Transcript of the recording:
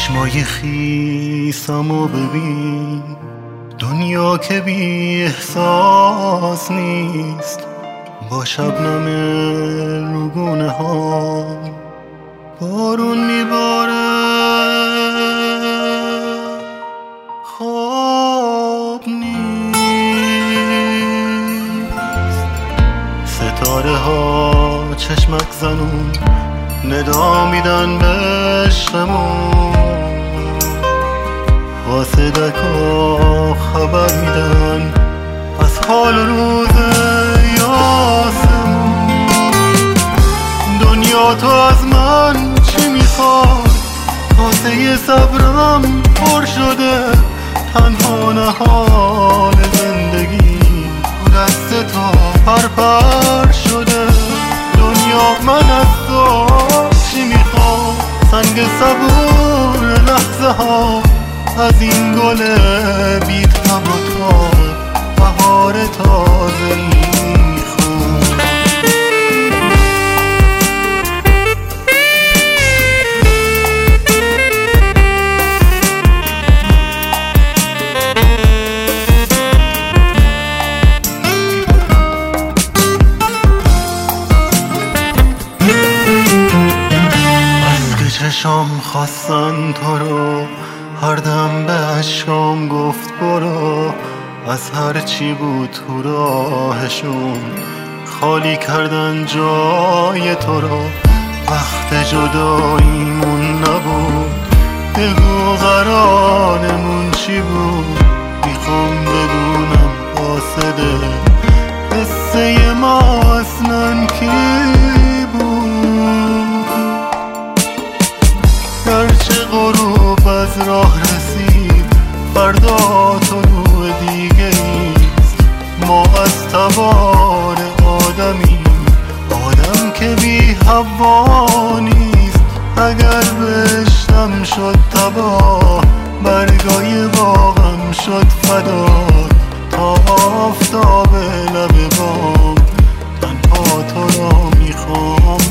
چشمای خیسمو ببین، دنیا که بی احساس نیست. با شبنم روگونه ها بارون میباره، خواب نیست. ستاره ها چشمک زنون ندا میدن به عشقمون، قاصدک ها خبر میدن از حال و روز یاسمون. دنیا تو از من چی میخواد؟ کاسه صبرم پر شده، تنها نهال زندگی دست تو پرپر شده. دنیا من از تو چی میخوام؟ سنگ صبور لحظه ها از این گل بی تب و تاب، بهار تازه ای میخوام. چشام خواستن تو رو، هر دم به اشکام گفت برو. از هر چی بود تو راهشون خالی کردن جای تو رو. وقت جداییمون نبود، بگو قرارمون چی بود؟ میخوام بدونم قاصده قصه ما اصلا کی بود؟ گرچه غروب از راه رسید، فردا طلوع دیگه ایست. ما از تبار آدمیم، آدم که بی هوا نیست. اگر بشتم شد تباه، برگای باغم شد فدا. تا آفتاب لب بام تنها تو را میخوام